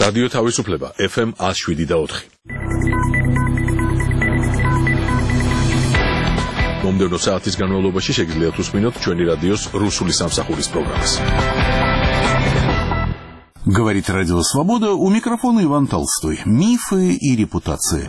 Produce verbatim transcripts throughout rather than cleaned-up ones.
რადიო თავისუფლება ეფ ემ one oh seven და four. მომდევნო საათის განმავლობაში შეგიძლიათ უსმინოთ ჩვენი რადიოს რუსული სამსახურის პროგრამას. Говорит Радио Свобода, у микрофона Иван Толстой. Мифы и репутации.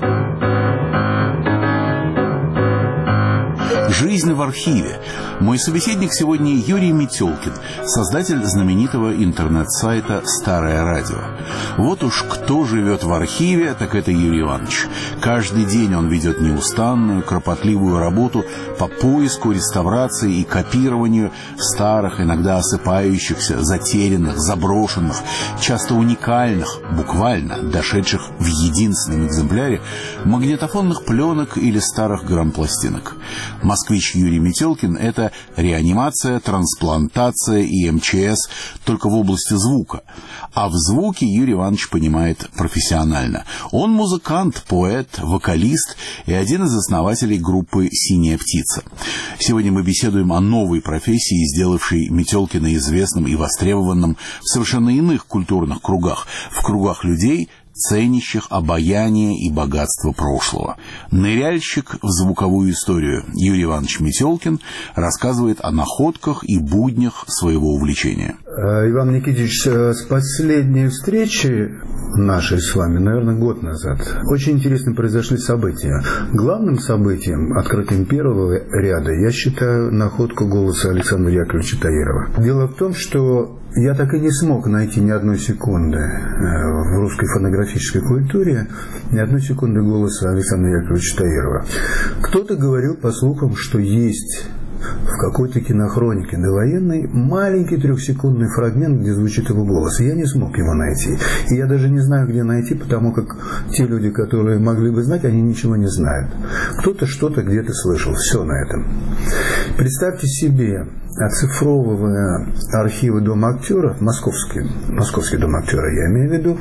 Жизнь в архиве. Мой собеседник сегодня Юрий Метелкин, создатель знаменитого интернет-сайта «Старое радио». Вот уж кто живет в архиве, так это Юрий Иванович. Каждый день он ведет неустанную, кропотливую работу по поиску, реставрации и копированию старых, иногда осыпающихся, затерянных, заброшенных, часто уникальных, буквально дошедших в единственном экземпляре, магнитофонных пленок или старых грампластинок. Москвич Юрий Метелкин – это реанимация, трансплантация и эм че эс только в области звука. А в звуке Юрий Иванович понимает профессионально. Он музыкант, поэт, вокалист и один из основателей группы «Синяя птица». Сегодня мы беседуем о новой профессии, сделавшей Метелкина известным и востребованным в совершенно иных культурных кругах, в кругах людей, ценящих обаяние и богатство прошлого. Ныряльщик в звуковую историю Юрий Иванович Метелкин рассказывает о находках и буднях своего увлечения. Иван Никитич, с последней встречи нашей с вами, наверное, год назад, очень интересно произошли события. Главным событием, открытием первого ряда, я считаю находку голоса Александра Яковлевича Таирова. Дело в том, что я так и не смог найти ни одной секунды в русской фонографической культуре, ни одной секунды голоса Александра Яковлевича Таирова. Кто-то говорил по слухам, что есть в какой-то кинохронике довоенной маленький трехсекундный фрагмент, где звучит его голос. Я не смог его найти. И я даже не знаю, где найти, потому как те люди, которые могли бы знать, они ничего не знают. Кто-то что-то где-то слышал. Все на этом. Представьте себе, оцифровывая архивы Дома актеров, московский, московский Дом актера, я имею в виду,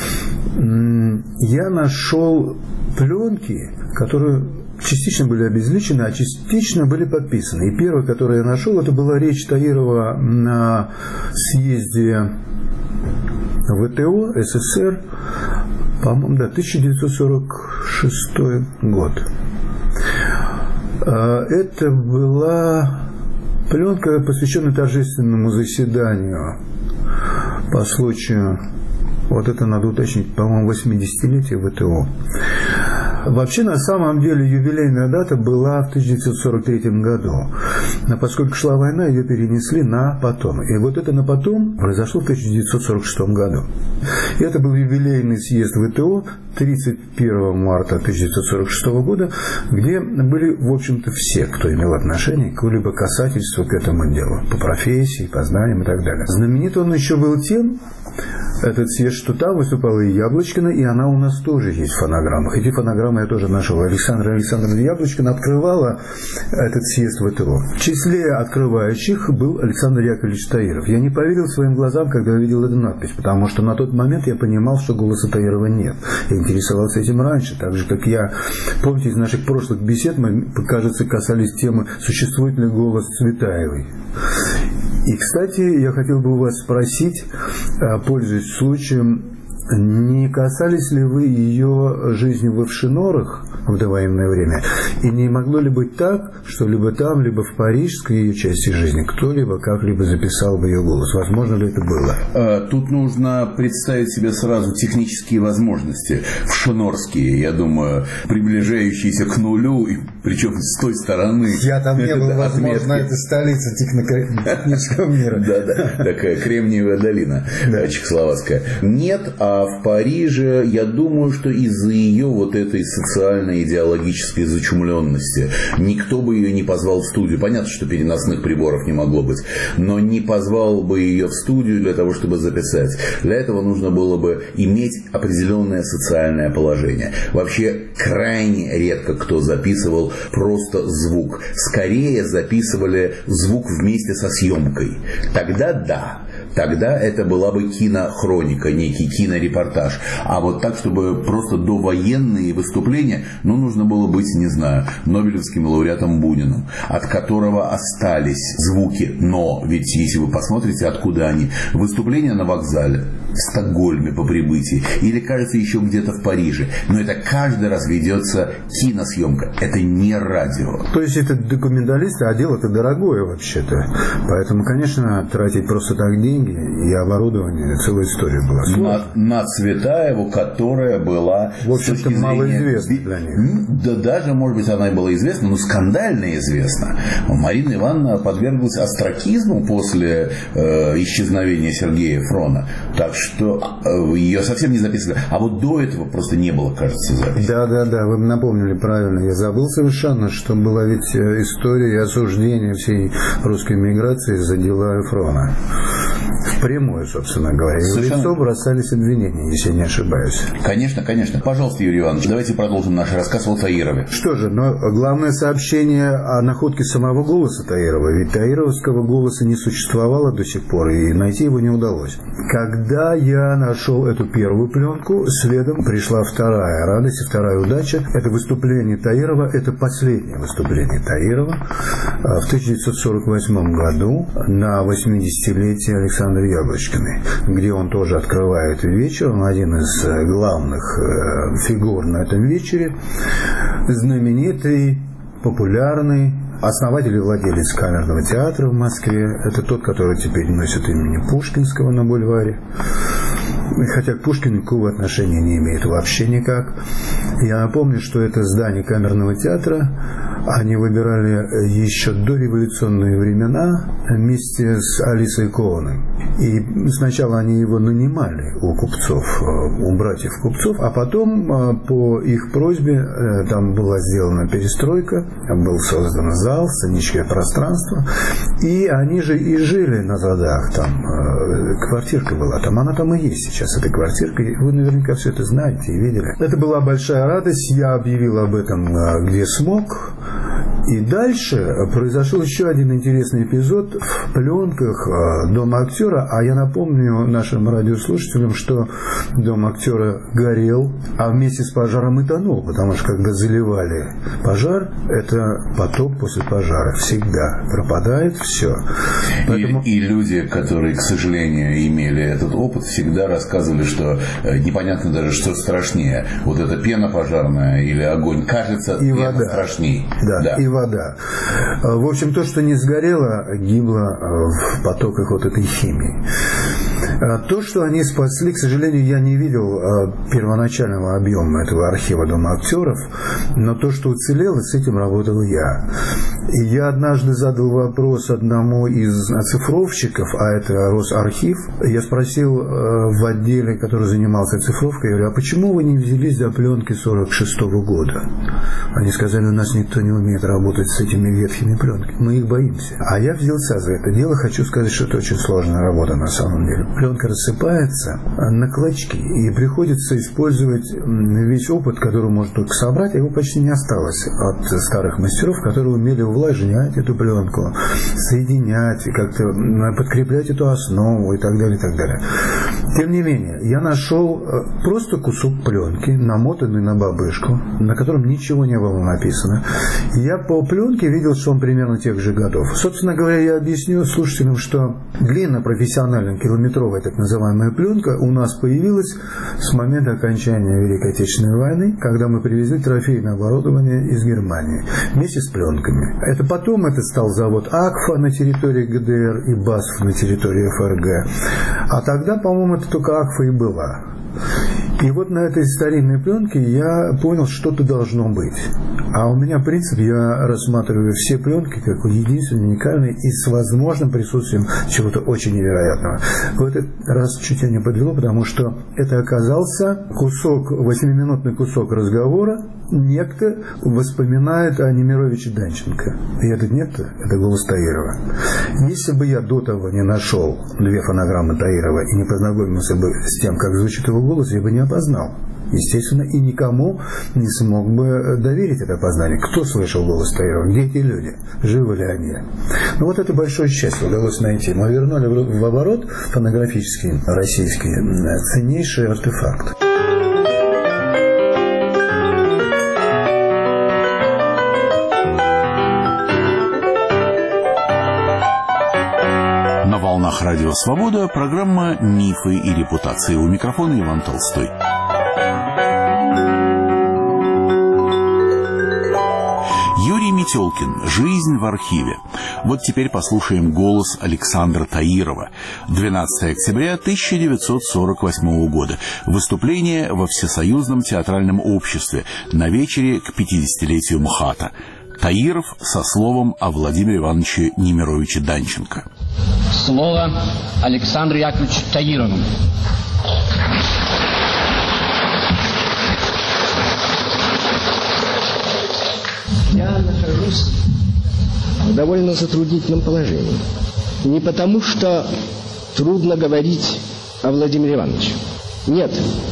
я нашел пленки, которые частично были обезличены, а частично были подписаны. И первое, которое я нашел, это была речь Таирова на съезде вэ тэ о эс эс эс эр, по-моему, да, тысяча девятьсот сорок шестой год. Это была пленка, посвященная торжественному заседанию по случаю, вот это надо уточнить, по-моему, восьмидесятилетия вэ тэ о. Вообще, на самом деле, юбилейная дата была в тысяча девятьсот сорок третьем году. Но поскольку шла война, ее перенесли на потом. И вот это на потом произошло в тысяча девятьсот сорок шестом году. И это был юбилейный съезд вэ тэ о тридцать первого марта тысяча девятьсот сорок шестого года, где были, в общем-то, все, кто имел отношение к какому-либо касательству к этому делу. По профессии, по знаниям и так далее. Знаменит он еще был тем, этот съезд, что там выступала и Яблочкина, и она у нас тоже есть в фонограммах. Эти фонограммы я тоже нашел. Александра Александровна Яблочкина открывала этот съезд вэ тэ о. В числе открывающих был Александр Яковлевич Таиров. Я не поверил своим глазам, когда увидел эту надпись, потому что на тот момент я понимал, что голоса Таирова нет. Я интересовался этим раньше, так же, как я, помните, из наших прошлых бесед мы, кажется, касались темы, существует ли голос Цветаевой. И, кстати, я хотел бы у вас спросить, пользуясь случаем, не касались ли вы ее жизни в Эвшинорах в довоенное время? И не могло ли быть так, что либо там, либо в парижской ее части жизни кто-либо как-либо записал бы ее голос? Возможно ли это было? Тут нужно представить себе сразу технические возможности. Вшинорские, я думаю, приближающиеся к нулю, и причем с той стороны. Я там не был, возможно, это столица технического мира. Да-да, такая Кремниевая долина чехословацкая. Нет, а в Париже, я думаю, что из-за ее вот этой социальной идеологической зачумленности никто бы ее не позвал в студию. Понятно, что переносных приборов не могло быть, но не позвал бы ее в студию для того, чтобы записать. Для этого нужно было бы иметь определенное социальное положение. Вообще, крайне редко кто записывал просто звук. Скорее записывали звук вместе со съемкой. Тогда да. Тогда это была бы кинохроника, некий кинорепортаж. А вот так, чтобы просто довоенные выступления, ну, нужно было быть, не знаю, Нобелевским лауреатом Буниным, от которого остались звуки. Но ведь если вы посмотрите, откуда они. Выступления на вокзале, в Стокгольме по прибытии, или, кажется, еще где-то в Париже. Но это каждый раз ведется киносъемка. Это не радио. То есть это документалисты, а дело-то дорогое вообще-то. Поэтому, конечно, тратить просто так деньги и оборудование, целая история была. На, на Цветаеву, которая была... В общем-то, малоизвестна для них. Да даже, может быть, она и была известна, но скандально известна. Марина Ивановна подверглась остракизму после э, исчезновения Сергея Фрона. Так что э, ее совсем не записывали. А вот до этого просто не было, кажется, записи. Да, да, да, вы напомнили правильно. Я забыл совершенно, что была ведь история осуждения всей русской миграции за дела Фрона. Впрямую, собственно говоря. И в лицо бросались обвинения, если я не ошибаюсь. Конечно, конечно. Пожалуйста, Юрий Иванович, давайте продолжим наш рассказ о Таирове. Что же, но главное сообщение о находке самого голоса Таирова. Ведь таировского голоса не существовало до сих пор, и найти его не удалось. Когда я нашел эту первую пленку, следом пришла вторая радость и вторая удача. Это выступление Таирова, это последнее выступление Таирова в тысяча девятьсот сорок восьмом году на восьмидесятилетие Александра Яблочкиной, где он тоже открывает вечер. Он один из главных фигур на этом вечере. Знаменитый, популярный, основатель и владелец камерного театра в Москве. Это тот, который теперь носит имени Пушкинского на бульваре. Хотя к Пушкину никакого отношения не имеет вообще никак. Я напомню, что это здание камерного театра они выбирали еще до революционные времена вместе с Алисой Коуном. И сначала они его нанимали у купцов, у братьев купцов, а потом по их просьбе там была сделана перестройка, был создан зал, сценическое пространство, и они же и жили на задах, там квартирка была, там она там и есть сейчас, эта квартирка, вы наверняка все это знаете и видели. Это была большая радость, я объявил об этом где смог. И дальше произошел еще один интересный эпизод в пленках Дома актера. А я напомню нашим радиослушателям, что Дом актера горел, а вместе с пожаром и тонул. Потому что когда заливали пожар, это потоп после пожара. Всегда пропадает все. Поэтому... И, и люди, которые, к сожалению, имели этот опыт, всегда рассказывали, что непонятно даже, что страшнее. Вот эта пена пожарная или огонь. Кажется, и пена вода. Страшнее. Да, да. И вода. В общем, то, что не сгорело, гибло в потоках вот этой химии. То, что они спасли, к сожалению, я не видел первоначального объема этого архива Дома актеров, но то, что уцелело, с этим работал я. И я однажды задал вопрос одному из оцифровщиков, а это Росархив. Я спросил в отделе, который занимался оцифровкой, я говорю, а почему вы не взялись за пленки сорок шестого года? Они сказали, у нас никто не умеет работать с этими ветхими пленками. Мы их боимся. А я взялся за это дело. Хочу сказать, что это очень сложная работа на самом деле. Пленка рассыпается на клочки, и приходится использовать весь опыт, который можно только собрать, а его почти не осталось от старых мастеров, которые умели увлажнять эту пленку, соединять, как-то подкреплять эту основу и так далее, и так далее. Тем не менее, я нашел просто кусок пленки, намотанный на бабышку, на котором ничего не было написано. Я по пленке видел, что он примерно тех же годов. Собственно говоря, я объясню слушателям, что длинно-профессиональная километровая так называемая пленка у нас появилась с момента окончания Великой Отечественной войны, когда мы привезли трофейное оборудование из Германии вместе с пленками. Это потом это стал завод АКФА на территории ГДР и БАСФ на территории ФРГ. А тогда, по-моему, это только АКФА и была. И вот на этой старинной пленке я понял, что что-то должно быть. А у меня принцип, я рассматриваю все пленки как единственные, уникальные и с возможным присутствием чего-то очень невероятного. В этот раз чуть я не подвело, потому что это оказался кусок, восьмиминутный кусок разговора. Некто вспоминает о Немировиче Данченко. И этот некто – это голос Таирова. Если бы я до того не нашел две фонограммы Таирова и не познакомился бы с тем, как звучит его голос, я бы не опознал. естественно, и никому не смог бы доверить это познание. Кто слышал голос Таирова? Где эти люди? Живы ли они? Ну вот это большое счастье удалось найти. Мы вернули в оборот фонографический российский ценнейший артефакт. На волнах Радио Свобода программа «Мифы и репутации». У микрофона Иван Толстой. Юрий Метелкин. «Жизнь в архиве». Вот теперь послушаем голос Александра Таирова. двенадцатого октября тысяча девятьсот сорок восьмого года. Выступление во Всесоюзном театральном обществе на вечере к пятидесятилетию МХАТа. Таиров со словом о Владимире Ивановиче Немировиче Данченко. Слово Александру Яковлевичу Таирову. Я нахожусь в довольно затруднительном положении. Не потому, что трудно говорить о Владимире Ивановиче. Нет,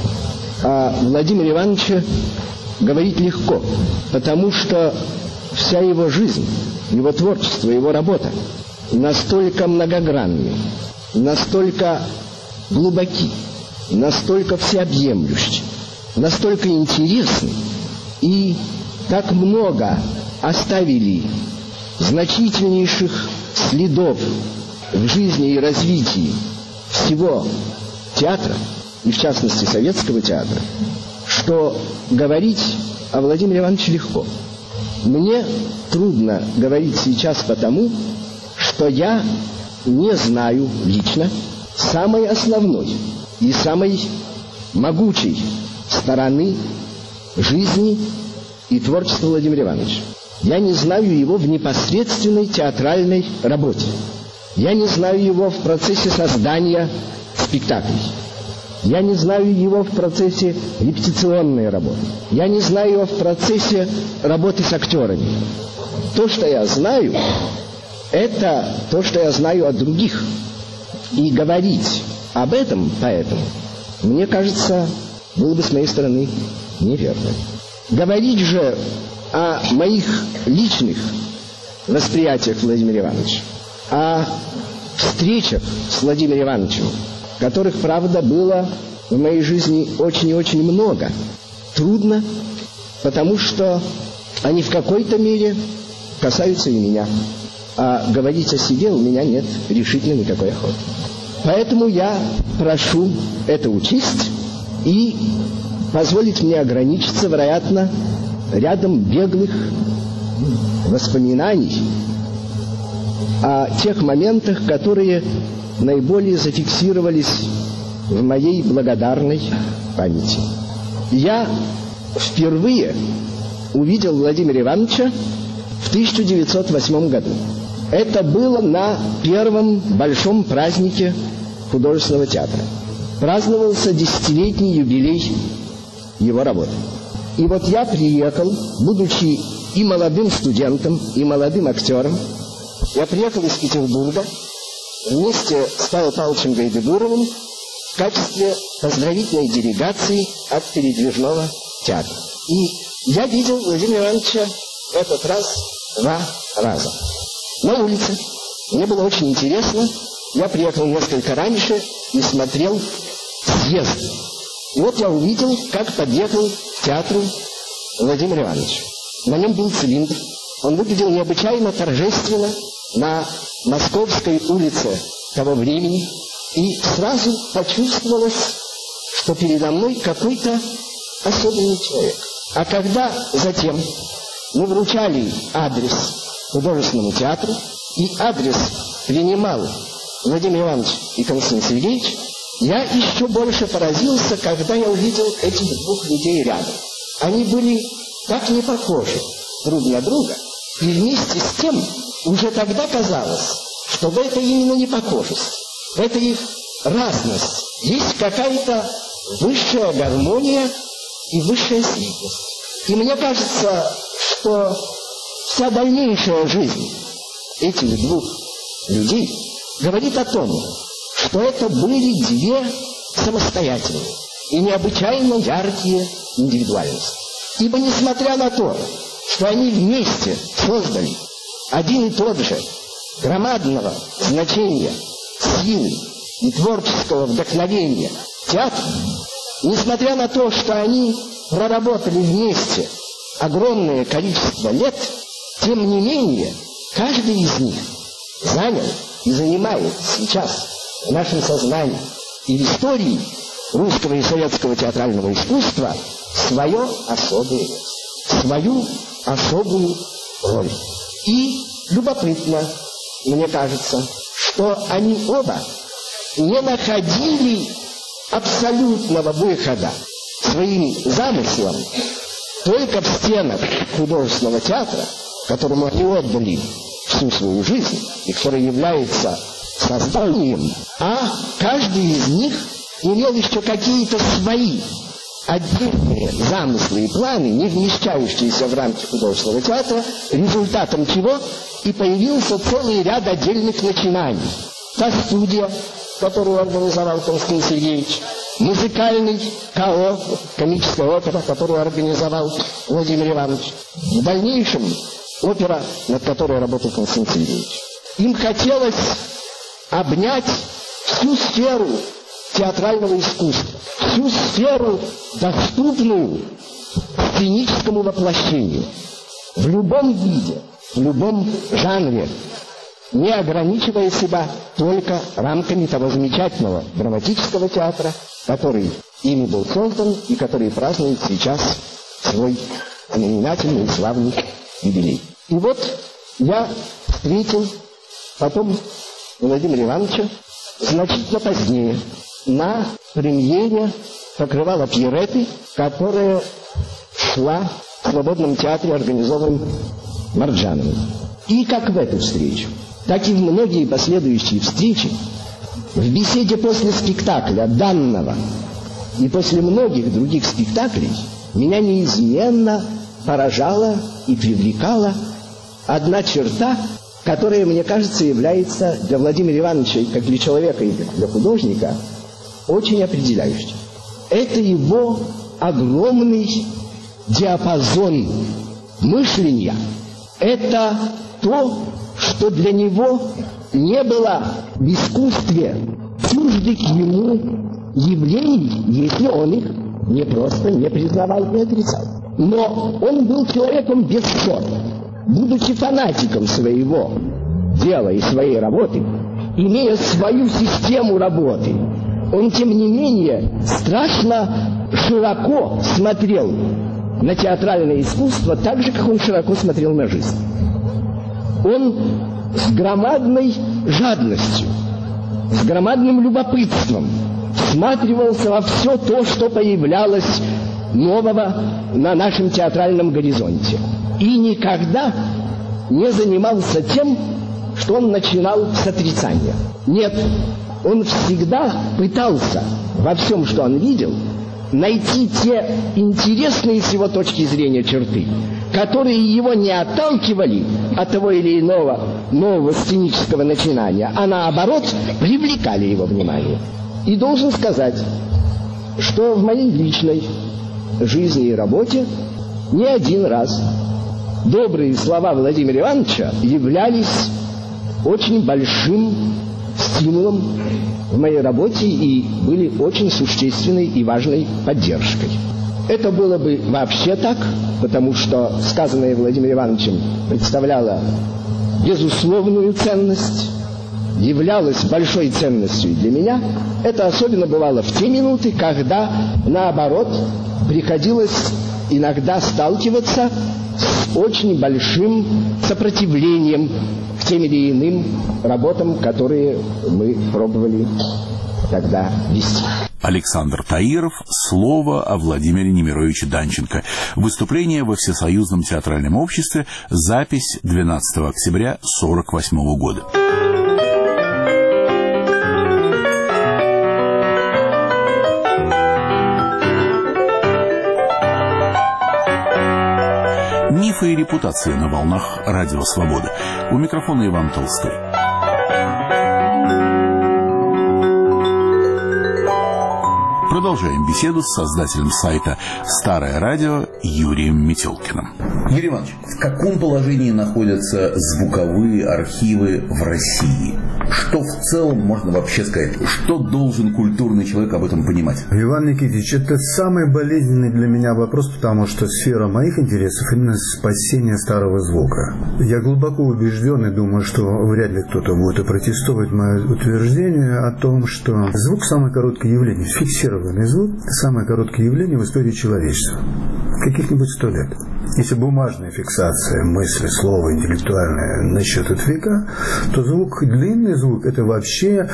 о Владимире Ивановиче говорить легко, потому что вся его жизнь, его творчество, его работа настолько многогранны, настолько глубоки, настолько всеобъемлющи, настолько интересны и так много оставили значительнейших следов в жизни и развитии всего театра, и в частности советского театра, что говорить о Владимире Ивановиче легко. Мне трудно говорить сейчас потому, что я не знаю лично самой основной и самой могучей стороны жизни и творчества Владимира Ивановича. Я не знаю его в непосредственной театральной работе. Я не знаю его в процессе создания спектаклей. Я не знаю его в процессе репетиционной работы. Я не знаю его в процессе работы с актерами. То, что я знаю, это то, что я знаю от других. И говорить об этом поэтому, мне кажется, было бы с моей стороны неверно. Говорить же о моих личных восприятиях Владимира Ивановича, о встречах с Владимиром Ивановичем, которых, правда, было в моей жизни очень и очень много, трудно, потому что они в какой-то мере касаются и меня. А говорить о себе у меня нет решительно никакой охоты. Поэтому я прошу это учесть и позволить мне ограничиться, вероятно, рядом беглых воспоминаний о тех моментах, которые наиболее зафиксировались в моей благодарной памяти. Я впервые увидел Владимира Ивановича в тысяча девятьсот восьмом году. Это было на первом большом празднике художественного театра. Праздновался десятилетний юбилей его работы. И вот я приехал, будучи и молодым студентом, и молодым актером. Я приехал из Петербурга вместе с Павлом Павловичем Гайдыгуровым в качестве поздравительной делегации от передвижного театра. И я видел Владимира Ивановича в этот раз два раза. На улице. Мне было очень интересно. Я приехал несколько раньше и смотрел съезд. И вот я увидел, как подъехал к театру Владимир Иванович. На нем был цилиндр. Он выглядел необычайно торжественно на Московской улице того времени. И сразу почувствовалось, что передо мной какой-то особенный человек. А когда затем мы вручали адрес художественному театру, и адрес принимал Владимир Иванович и Константин Сергеевич, я еще больше поразился, когда я увидел этих двух людей рядом. Они были так не похожи друг на друга, и вместе с тем уже тогда казалось, что в этой именно непохожесть, в этой их разность есть какая-то высшая гармония и высшая светлость. И мне кажется, что вся дальнейшая жизнь этих двух людей говорит о том, что это были две самостоятельные и необычайно яркие индивидуальности. Ибо несмотря на то, что они вместе создали один и тот же громадного значения, силы и творческого вдохновения театр, несмотря на то, что они проработали вместе огромное количество лет, тем не менее, каждый из них занял и занимает сейчас в нашем сознании и в истории русского и советского театрального искусства свое особое место, свою особую роль. И любопытно, мне кажется, что они оба не находили абсолютного выхода своим замыслам только в стенах художественного театра, которому они отдали всю свою жизнь и который является созданием, а каждый из них имел еще какие-то свои отдельные замыслы и планы, не вмещающиеся в рамки художественного театра, результатом чего и появился целый ряд отдельных начинаний. Та студия, которую организовал Константин Сергеевич, музыкальный КО, комическая опера, которую организовал Владимир Иванович, в дальнейшем опера, над которой работал Константин Сергеевич. Им хотелось обнять всю сферу театрального искусства, всю сферу, доступную сценическому воплощению, в любом виде, в любом жанре, не ограничивая себя только рамками того замечательного драматического театра, который ими был создан и который празднует сейчас свой знаменательный и славный юбилей. И вот я встретил потом Владимира Ивановича значительно позднее на премьере покрывала Пьеретты, которая шла в Свободном театре, организованном Марджановым. И как в эту встречу, так и в многие последующие встречи, в беседе после спектакля данного и после многих других спектаклей меня неизменно поражала и привлекала одна черта, которая, мне кажется, является для Владимира Ивановича, как для человека и для художника, очень определяющей. Это его огромный диапазон мышления. Это то, что для него не было в искусстве чуждых ему явлений, если он их не просто не признавал, не отрицал. Но он был человеком без ссоры. Будучи фанатиком своего дела и своей работы, имея свою систему работы, он, тем не менее, страшно широко смотрел на театральное искусство, так же, как он широко смотрел на жизнь. Он с громадной жадностью, с громадным любопытством всматривался во все то, что появлялось нового на нашем театральном горизонте. И никогда не занимался тем, что он начинал с отрицания. Нет, он всегда пытался во всем, что он видел, найти те интересные с его точки зрения черты, которые его не отталкивали от того или иного нового сценического начинания, а наоборот привлекали его внимание. И должен сказать, что в моей личной жизни и работе не один раз добрые слова Владимира Ивановича являлись очень большим стимулом в моей работе и были очень существенной и важной поддержкой. Это было бы вообще так, потому что сказанное Владимиром Ивановичем представляло безусловную ценность, являлось большой ценностью и для меня. Это особенно бывало в те минуты, когда, наоборот, приходилось иногда сталкиваться с очень большим сопротивлением к тем или иным работам, которые мы пробовали тогда вести. Александр Таиров. Слово о Владимире Немировиче Данченко. Выступление во Всесоюзном театральном обществе. Запись двенадцатого октября сорок восьмого года. Мифы и репутации на волнах Радио Свобода. У микрофона Иван Толстой. Продолжаем беседу с создателем сайта «Старое радио» Юрием Метелкиным. Юрий Иванович, в каком положении находятся звуковые архивы в России? Что в целом можно вообще сказать? Что должен культурный человек об этом понимать? Иван Никитич, это самый болезненный для меня вопрос, потому что сфера моих интересов именно спасение старого звука. Я глубоко убежден и думаю, что вряд ли кто-то будет опротестовать мое утверждение о том, что звук – самое короткое явление, фиксированный звук – самое короткое явление в истории человечества. Каких-нибудь сто лет. Если бумажная фиксация мысли, слова, интеллектуальная насчитывает века, то звук, длинный звук, это вообще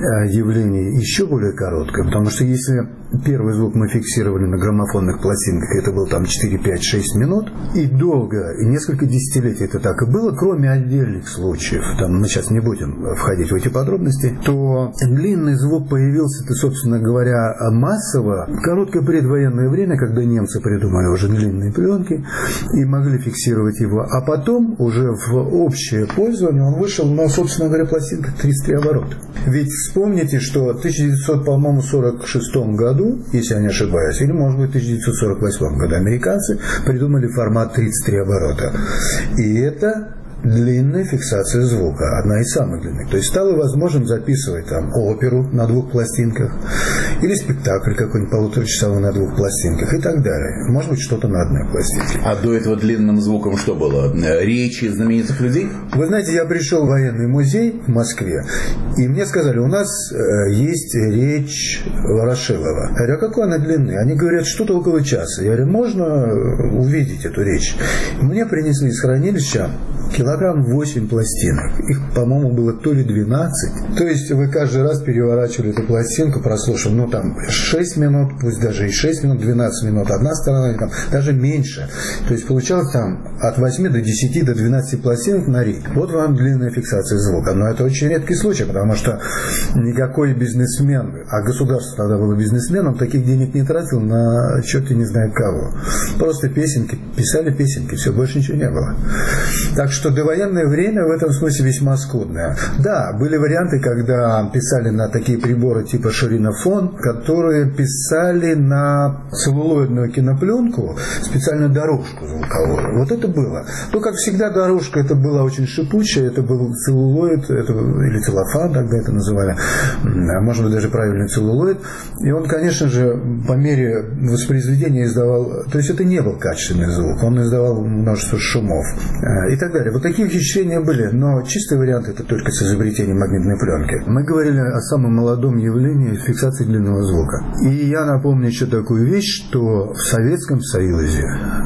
явление еще более короткое, потому что если первый звук мы фиксировали на граммофонных пластинках, это был там четыре, пять, шесть минут, и долго, и несколько десятилетий это так и было, кроме отдельных случаев, там мы сейчас не будем входить в эти подробности, то длинный звук появился-то, собственно говоря, массово в короткое предвоенное время, когда немцы придумали уже длинные пленки, и могли фиксировать его. А потом, уже в общее пользование, он вышел на, собственно говоря, пластинках тридцать три оборота. Ведь вспомните, что в тысяча девятьсот сорок шестом году, если я не ошибаюсь, или, может быть, в тысяча девятьсот сорок восьмом году американцы придумали формат тридцать три оборота. И это длинная фиксация звука, одна из самых длинных. То есть стало возможным записывать там оперу на двух пластинках или спектакль какой-нибудь полуторачасовой на двух пластинках и так далее. Может быть, что-то на одной пластинке. А до этого длинным звуком что было? Речи знаменитых людей? Вы знаете, я пришел в военный музей в Москве, и мне сказали, у нас есть речь Ворошилова. Я говорю, а какой она длины? Они говорят, что-то около часа. Я говорю, можно увидеть эту речь? Мне принесли из хранилища килограмм восемь пластинок. Их, по-моему, было то ли двенадцать. То есть вы каждый раз переворачивали эту пластинку, прослушав, ну, там, шесть минут, пусть даже и шесть минут, двенадцать минут одна сторона, там, даже меньше. То есть получалось там от восьми до десяти, до двенадцати пластинок на рейд. Вот вам длинная фиксация звука. Но это очень редкий случай, потому что никакой бизнесмен, а государство тогда было бизнесменом, таких денег не тратил на черти не знает кого. Просто песенки, писали песенки, все, больше ничего не было. Так что довоенное время в этом смысле весьма скудное. Да, были варианты, когда писали на такие приборы типа ширинофон, которые писали на целлулоидную кинопленку специальную дорожку звуковую. Вот это было. Ну, как всегда, дорожка это была очень шипучая, это был целлулоид, это, или целлофан, тогда это называли, может быть, даже правильный целлулоид. И он, конечно же, по мере воспроизведения издавал, то есть это не был качественный звук, он издавал множество шумов и так далее. Вот такие впечатления были, но чистый вариант это только с изобретением магнитной пленки. Мы говорили о самом молодом явлении фиксации длинного звука. И я напомню еще такую вещь, что в Советском Союзе,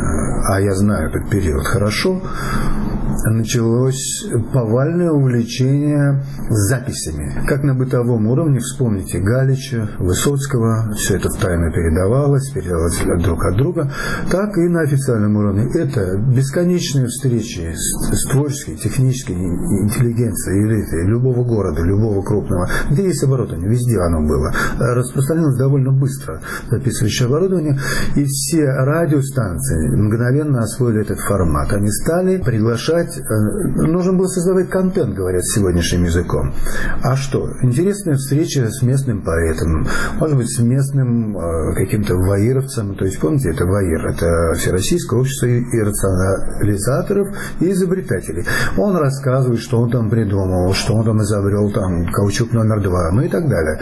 а я знаю этот период хорошо, началось повальное увлечение записями. Как на бытовом уровне, вспомните Галича, Высоцкого, все это в тайну передавалось, передавалось друг от друга, так и на официальном уровне. Это бесконечные встречи с, с творческой, технической интеллигенцией, элитой любого города, любого крупного, где есть оборудование, везде оно было. Распространилось довольно быстро записывающее оборудование, и все радиостанции мгновенно освоили этот формат. Они стали приглашать, нужно было создавать контент, говорят сегодняшним языком. А что? Интересная встреча с местным поэтом, может быть, с местным э, каким-то ваировцем. То есть, помните, это ВАИР, это Всероссийское общество иррационализаторов и изобретателей. Он рассказывает, что он там придумал, что он там изобрел, там, каучук номер два, ну и так далее.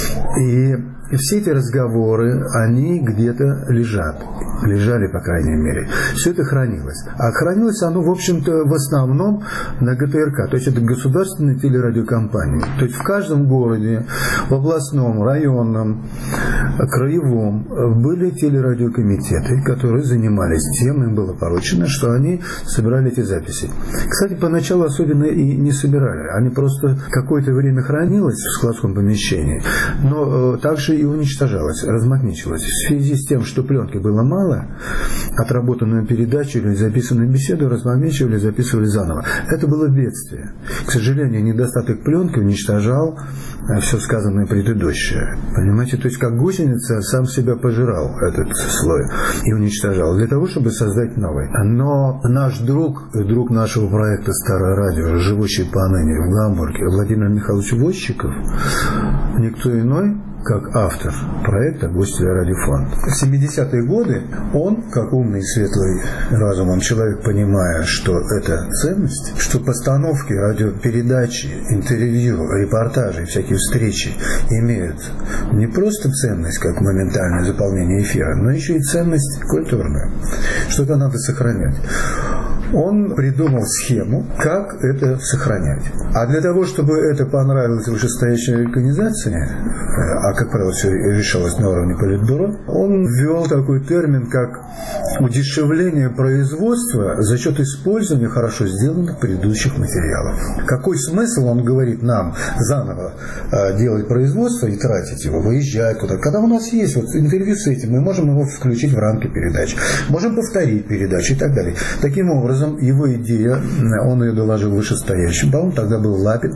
И И все эти разговоры, они где-то лежат. Лежали, по крайней мере. Все это хранилось. А хранилось оно, в общем-то, в основном на ГТРК. То есть это государственные телерадиокомпании. То есть в каждом городе, в областном, районном, краевом были телерадиокомитеты, которые занимались тем, им было поручено, что они собирали эти записи. Кстати, поначалу особенно и не собирали. Они просто какое-то время хранилось в складском помещении, но также и уничтожалось, размагничивалось. В связи с тем, что пленки было мало, отработанную передачу или записанную беседу размагничивали, записывали заново. Это было бедствие. К сожалению, недостаток пленки уничтожал все сказанное предыдущее. Понимаете? То есть, как гусеница сам себя пожирал, этот слой, и уничтожал, для того, чтобы создать новый. Но наш друг, друг нашего проекта «Старое радио», живущий поныне в Гамбурге, Владимир Михайлович Возчиков, никто иной, как автор проекта «Гостелерадиофонд». В семидесятые годы он, как умный и светлый разумом человек, понимая, что это ценность, что постановки, радиопередачи, интервью, репортажи, всякие встречи имеют не просто ценность, как моментальное заполнение эфира, но еще и ценность культурную. Что-то надо сохранять. Он придумал схему, как это сохранять. А для того, чтобы это понравилось вышестоящей организации, а, как правило, все решалось на уровне политбюро, он ввел такой термин, как удешевление производства за счет использования хорошо сделанных предыдущих материалов. Какой смысл, он говорит, нам заново делать производство и тратить его, выезжать туда, когда у нас есть вот интервью с этим, мы можем его включить в рамки передач, можем повторить передачу и так далее. Таким образом, его идея, он ее доложил вышестоящим, по-моему, тогда был Лапин,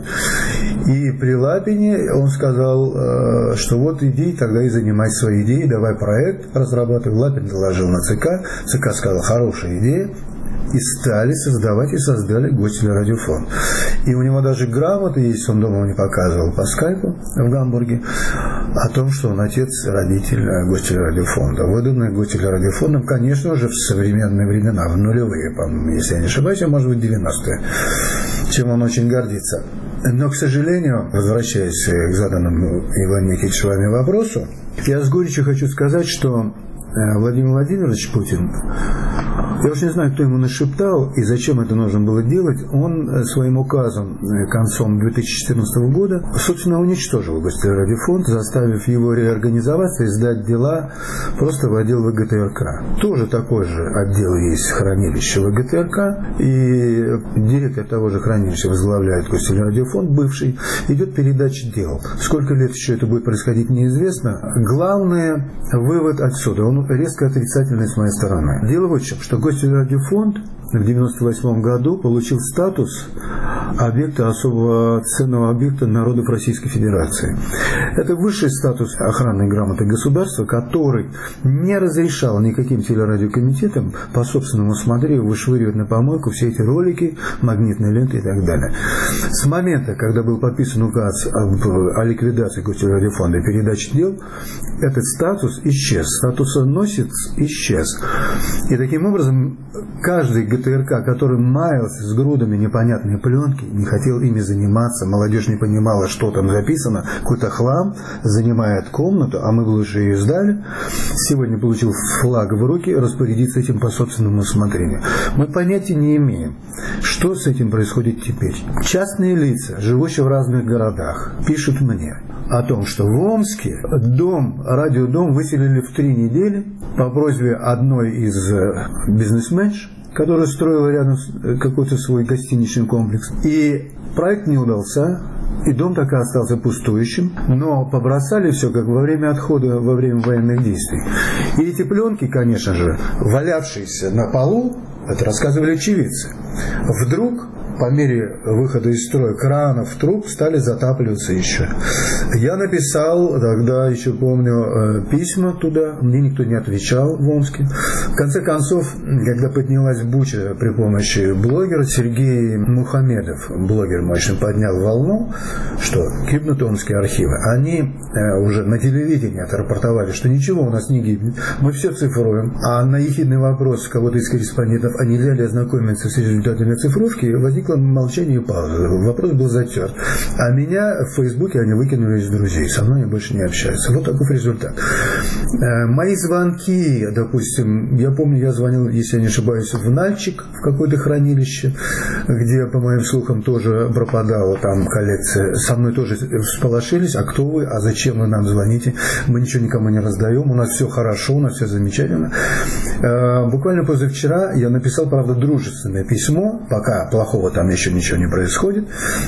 и при Лапине он сказал, что вот иди тогда и занимайся своей идеей, давай проект разрабатывай. Лапин доложил на ЦК, ЦК сказал, хорошая идея, и стали создавать и создали Гостелерадиофонд. И у него даже грамота есть, он дома мне показывал по скайпу в Гамбурге, о том, что он отец, родитель Гостелерадиофонда. Выданный Гостелерадиофондом, конечно же, в современные времена, в нулевые, по-моему, если я не ошибаюсь, а может быть девяностые, чем он очень гордится. Но, к сожалению, возвращаясь к заданному Ивану Никитичу вами вопросу, я с горечью хочу сказать, что Владимир Владимирович Путин, я уж не знаю, кто ему нашептал и зачем это нужно было делать, он своим указом концом две тысячи четырнадцатого года, собственно, уничтожил Гостелерадиофонд, заставив его реорганизоваться и сдать дела просто в отдел ВГТРК. Тоже такой же отдел есть, хранилище ВГТРК, и директор того же хранилища возглавляет Гостелерадиофонд, бывший, идет передача дел. Сколько лет еще это будет происходить, неизвестно. Главный вывод отсюда, он резко отрицательный с моей стороны. Дело вот в чем, что Гостелерадиофонд в девяносто восьмом году получил статус объекта, особого ценного объекта народов Российской Федерации. Это высший статус охранной грамоты государства, который не разрешал никаким телерадиокомитетам по собственному усмотрению вышвыривать на помойку все эти ролики, магнитные ленты и так далее. С момента, когда был подписан указ о ликвидации Гостелерадиофонда и передаче дел, этот статус исчез. Статусоносец исчез. И таким образом каждый ГТРК, который маялся с грудами непонятной пленки, не хотел ими заниматься, молодежь не понимала, что там записано, какой-то хлам, занимает комнату, а мы бы лучше ее сдали, сегодня получил флаг в руки, распорядиться этим по собственному усмотрению. Мы понятия не имеем, что с этим происходит теперь. Частные лица, живущие в разных городах, пишут мне о том, что в Омске дом, радиодом выселили в три недели по просьбе одной из бизнесменш, которая строила рядом какой-то свой гостиничный комплекс. И проект не удался, и дом так и остался пустующим, но побросали все, как во время отхода, во время военных действий. И эти пленки, конечно же, валявшиеся на полу, это рассказывали очевидцы, вдруг по мере выхода из строя кранов, труб стали затапливаться еще. Я написал, тогда еще помню, письма туда, мне никто не отвечал в Омске. В конце концов, когда поднялась буча при помощи блогера, Сергей Мухамедов, блогер мощно поднял волну, что гибнут омские архивы. Они уже на телевидении отрапортовали, что ничего у нас не гибнет, мы все цифруем. А на ехидный вопрос кого-то из корреспондентов, а нельзя ли ознакомиться с результатами цифровки, возник молчание и пауза. Вопрос был затерт. А меня в Фейсбуке они выкинули из друзей. Со мной они больше не общаются. Вот такой результат. Мои звонки, допустим, я помню, я звонил, если я не ошибаюсь, в Нальчик, в какое-то хранилище, где, по моим слухам, тоже пропадала там коллекция. Со мной тоже всполошились. А кто вы? А зачем вы нам звоните? Мы ничего никому не раздаем. У нас все хорошо, у нас все замечательно. Буквально позавчера я написал, правда, дружественное письмо, пока плохого там еще ничего не происходит,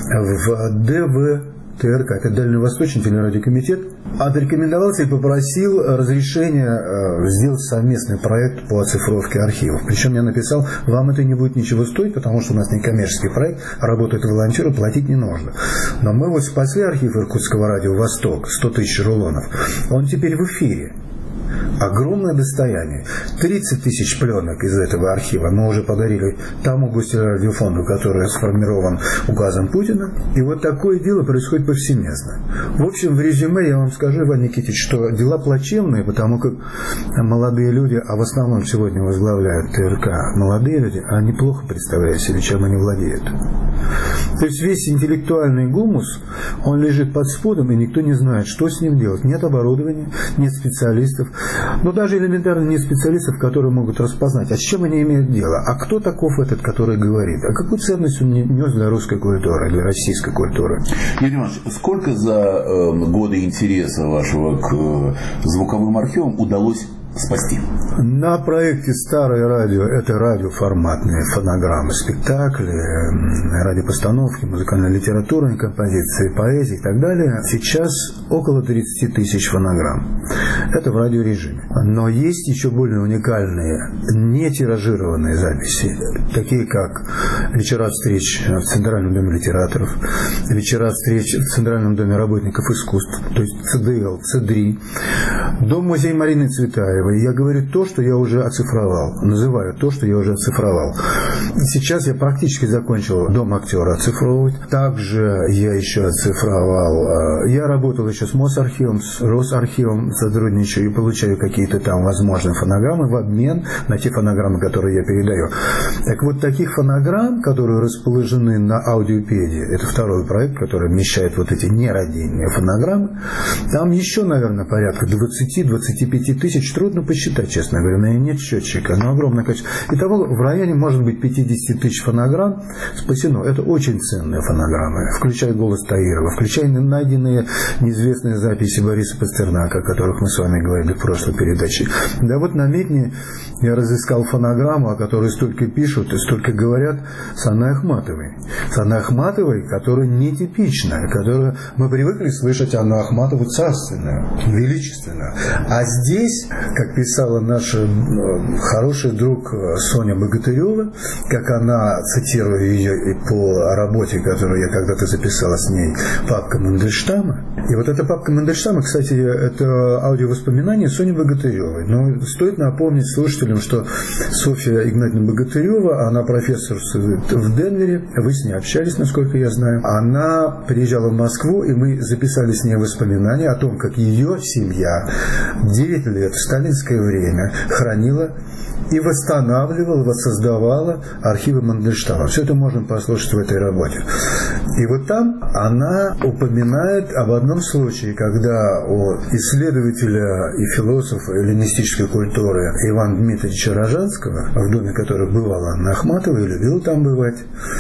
в ДВТРК, это Дальневосточный телерадиокомитет, отрекомендовался и попросил разрешения сделать совместный проект по оцифровке архивов. Причем я написал, вам это не будет ничего стоить, потому что у нас не коммерческий проект, работают волонтеры, платить не нужно. Но мы вот спасли архив Иркутского радио «Восток», сто тысяч рулонов, он теперь в эфире. Огромное достояние. тридцать тысяч пленок из этого архива мы уже подарили тому госрадиофонду, который сформирован указом Путина. И вот такое дело происходит повсеместно. В общем, в резюме я вам скажу, Иван Никитич, что дела плачевные, потому как молодые люди, а в основном сегодня возглавляют ТРК молодые люди, они плохо представляют себе, чем они владеют. То есть весь интеллектуальный гумус, он лежит под сподом, и никто не знает, что с ним делать. Нет оборудования, нет специалистов. Но даже элементарно нет специалистов, которые могут распознать, а с чем они имеют дело. А кто таков этот, который говорит? А какую ценность он нес для русской культуры, для российской культуры? Юрий Иванович, сколько за э, годы интереса вашего к э, звуковым архивам удалось спасти? На проекте «Старое радио» это радиоформатные фонограммы, спектакли, радиопостановки, музыкально-литературные композиции, поэзии и так далее. Сейчас около тридцать тысяч фонограмм. Это в радиорежиме. Но есть еще более уникальные, не тиражированные записи, такие как вечера встреч в Центральном доме литераторов, вечера встреч в Центральном доме работников искусств, то есть ЦДЛ, ЦДРИ, Дом-музей Марины Цветаевой. Я говорю то, что я уже оцифровал. Называю то, что я уже оцифровал. Сейчас я практически закончил Дом актера оцифровывать. Также я еще оцифровал. Я работал еще с Мосархивом, с Росархивом, сотрудничаю и получаю какие-то там возможные фонограммы в обмен на те фонограммы, которые я передаю. Так вот, таких фонограмм, которые расположены на аудиопедии, это второй проект, который вмещает вот эти нерадийные фонограммы, там еще, наверное, порядка двадцать-двадцать пять тысяч. Трудно посчитать, честно говоря, у меня нет счетчика, но огромное количество. Итого в районе, может быть, пятьдесят тысяч фонограмм спасено. Это очень ценные фонограммы, включая голос Таирова, включая найденные неизвестные записи Бориса Пастернака, о которых мы с вами говорили в прошлой передаче. Да вот на Медне я разыскал фонограмму, о которой столько пишут и столько говорят, с Анной Ахматовой. С Анной Ахматовой, которая нетипичная, которую мы привыкли слышать Анну Ахматову царственную, величественную. А здесь, как писала наша хороший друг Соня Богатырева, как она, цитирую ее по работе, которую я когда-то записала с ней, папка Мандельштама. И вот эта папка Мандельштама, кстати, это аудиовоспоминания Сони Богатыревой. Но стоит напомнить слушателям, что Софья Игнатьевна Богатырева, она профессор в Денвере, вы с ней общались, насколько я знаю. Она приезжала в Москву, и мы записали с ней воспоминания о том, как ее семья девять лет в сталинское время хранила и восстанавливала, воссоздавала архивы Мандельштама. Все это можно послушать в этой работе. И вот там она упоминает об одном случае, когда у исследователя и философа эллинистической культуры Ивана Дмитриевича Рожанского, в доме которого бывала Анна Ахматова и любила там бывать,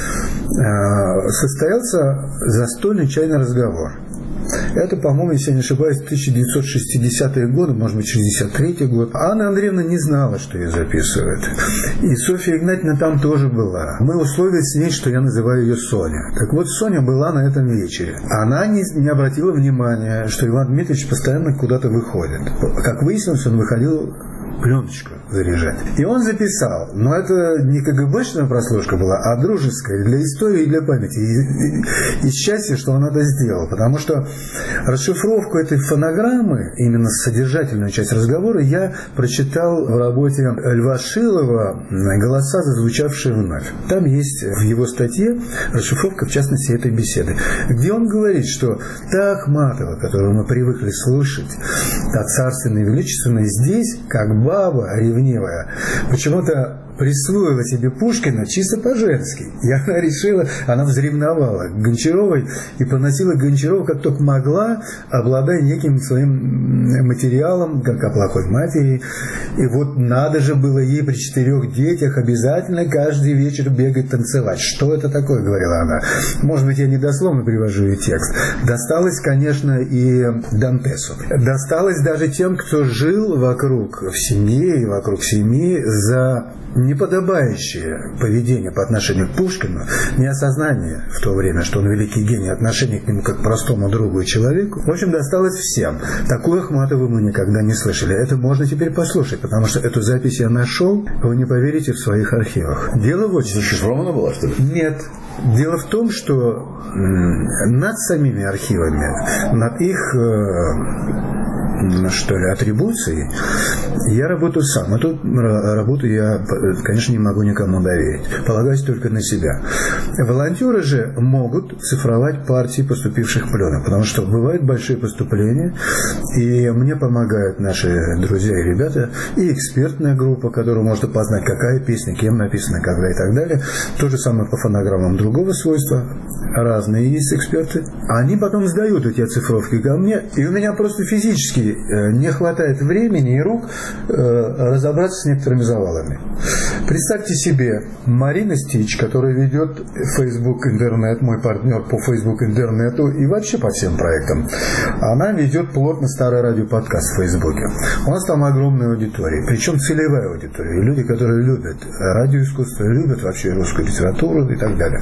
состоялся застольный чайный разговор. Это, по-моему, если я не ошибаюсь, тысяча девятьсот шестидесятые годы, может быть, шестьдесят третий год. Анна Андреевна не знала, что ее записывают. И Софья Игнатьевна там тоже была. Мы условились с ней, что я называю ее Соня. Так вот, Соня была на этом вечере. Она не, не обратила внимания, что Иван Дмитриевич постоянно куда-то выходит. Как выяснилось, он выходил пленочку заряжать. И он записал. Но это не КГБшная прослушка была, а дружеская, для истории и для памяти. И, и, и счастье, что он это сделал. Потому что расшифровку этой фонограммы, именно содержательную часть разговора, я прочитал в работе Льва Шилова «Голоса, зазвучавшие вновь». Там есть в его статье расшифровка, в частности, этой беседы, где он говорит, что та Ахматова, которую мы привыкли слушать, та царственная и величественная, здесь, как баба ревнивая, почему-то присвоила себе Пушкина чисто по-женски. И она решила, она взревновала к Гончаровой и поносила Гончарову как только могла, обладая неким своим материалом, как о плохой матери. И вот надо же было ей при четырех детях обязательно каждый вечер бегать танцевать. Что это такое, говорила она. Может быть, я недословно привожу ее текст. Досталось, конечно, и Дантесу. Досталось даже тем, кто жил вокруг в семье и вокруг семьи за неподобающее поведение по отношению к Пушкину, неосознание в то время, что он великий гений, отношение к нему как к простому другу и человеку, в общем, досталось всем. Такую Ахматову мы никогда не слышали. Это можно теперь послушать, потому что эту запись я нашел, вы не поверите, в своих архивах. Дело вот... Зашифрована была, что ли? Нет. Дело в том, что над самими архивами, над их что ли, атрибуцией, я работаю сам. Эту работу я, конечно, не могу никому доверить. Полагаюсь только на себя. Волонтеры же могут цифровать партии поступивших пленок, потому что бывают большие поступления, и мне помогают наши друзья и ребята, и экспертная группа, которая может опознать, какая песня, кем написана, когда и так далее. То же самое по фонограммам другого свойства. Разные есть эксперты. Они потом сдают эти оцифровки ко мне, и у меня просто физически не хватает времени и рук разобраться с некоторыми завалами. Представьте себе, Марина Стич, которая ведет Facebook интернет, мой партнер по Facebook интернету и вообще по всем проектам, она ведет плотно Старое радио подкаст в Фейсбуке. У нас там огромная аудитория, причем целевая аудитория, люди, которые любят радиоискусство, любят вообще русскую литературу и так далее.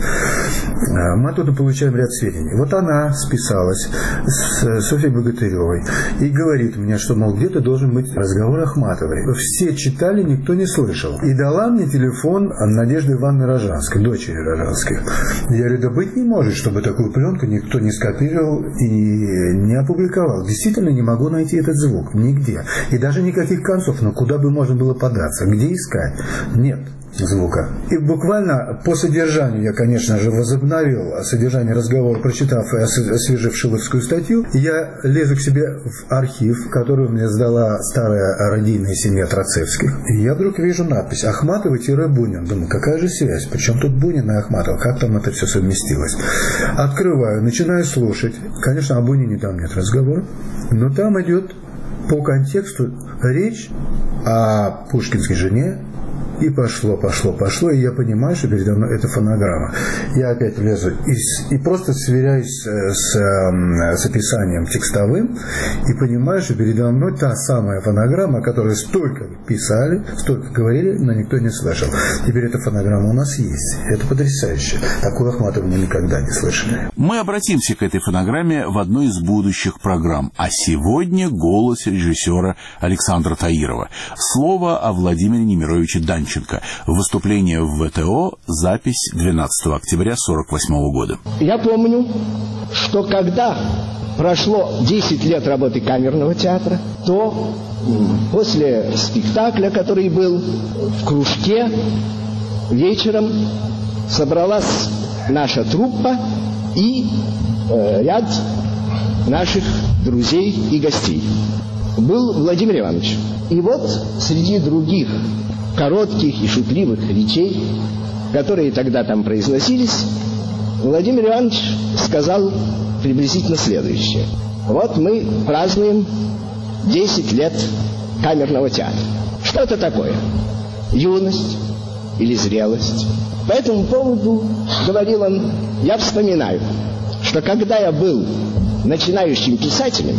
Мы оттуда получаем ряд сведений. Вот она списалась с Софьей Богатыревой и говорит мне, что, мол, где-то должен быть разговор Ахматовой. Все читали, никто не слышал. И дала мне телефон Надежды Ивановны Рожанской, дочери Рожанской. Я говорю, да быть не может, чтобы такую пленку никто не скопировал и не опубликовал. Действительно не могу найти этот звук нигде. И даже никаких концов, но куда бы можно было податься, где искать? Нет звука. И буквально по содержанию я, конечно же, возобновил содержание разговора, прочитав и освежив шиловскую статью. Я лезу к себе в архив, который мне сдала старая радийная семья Троцевских. И я вдруг вижу надпись «Ахматова-Бунин». Думаю, какая же связь? Причем тут Бунин и Ахматова? Как там это все совместилось? Открываю, начинаю слушать. Конечно, о Бунине там нет разговора, но там идет по контексту речь о пушкинской жене. И пошло, пошло, пошло, и я понимаю, что передо мной это фонограмма. Я опять влезу и, и просто сверяюсь с, с описанием текстовым и понимаю, что передо мной та самая фонограмма, которую столько писали, столько говорили, но никто не слышал. Теперь эта фонограмма у нас есть. Это потрясающе. Такую Ахматову мы никогда не слышали. Мы обратимся к этой фонограмме в одной из будущих программ. А сегодня голос режиссера Александра Таирова. Слово о Владимире Немировиче Данченко. Выступление в ВТО, запись двенадцатого октября сорок восьмого года. Я помню, что когда прошло десять лет работы камерного театра, то после спектакля, который был в кружке, вечером собралась наша труппа и э, ряд наших друзей и гостей. Был Владимир Иванович. И вот среди других коротких и шутливых речей, которые тогда там произносились, Владимир Иванович сказал приблизительно следующее. Вот мы празднуем десять лет камерного театра. Что это такое? Юность или зрелость? По этому поводу, говорил он, я вспоминаю, что когда я был начинающим писателем,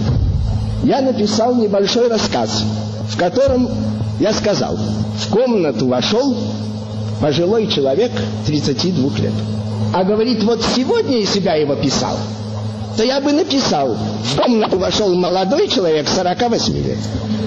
я написал небольшой рассказ, в котором я сказал, в комнату вошел пожилой человек тридцати двух лет. А говорит, вот сегодня, если бы я его писал, то я бы написал, в комнату вошел молодой человек сорока восьми лет.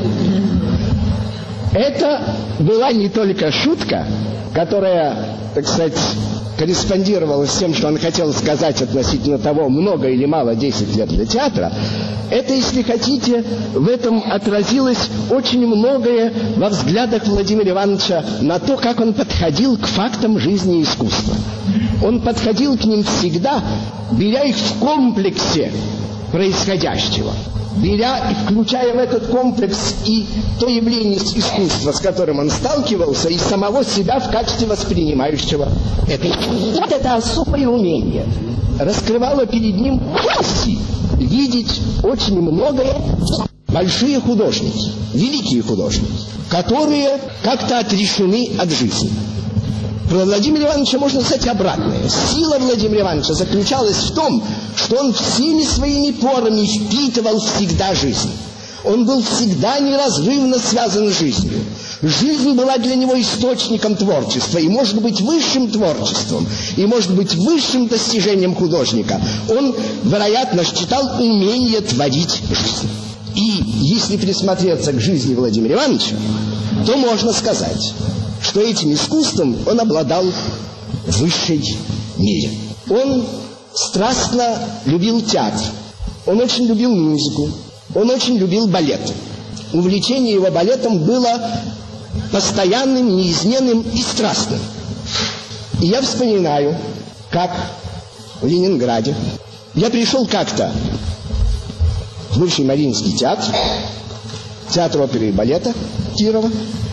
Это была не только шутка, которая, так сказать, корреспондировала с тем, что он хотел сказать относительно того, много или мало десять лет для театра. Это, если хотите, в этом отразилось очень многое во взглядах Владимира Ивановича на то, как он подходил к фактам жизни и искусства. Он подходил к ним всегда, беря их в комплексе происходящего, беря и включая в этот комплекс и то явление искусства, с которым он сталкивался, и самого себя в качестве воспринимающего это. Вот это особое умение раскрывало перед ним власти видеть очень многое. Большие художники, великие художники, которые как-то отрешены от жизни. Про Владимира Ивановича можно сказать обратное. Сила Владимира Ивановича заключалась в том, что он всеми своими порами впитывал всегда жизнь. Он был всегда неразрывно связан с жизнью. Жизнь была для него источником творчества, и может быть высшим творчеством, и может быть высшим достижением художника. Он, вероятно, считал умение творить жизнь. И если присмотреться к жизни Владимира Ивановича, то можно сказать, что этим искусством он обладал в высшей мере. Он страстно любил театр, он очень любил музыку, Он очень любил балет. Увлечение его балетом было постоянным, неизменным и страстным. И я вспоминаю, как в Ленинграде я пришел как-то в бывший Мариинский театр, театр оперы и балета Кирова,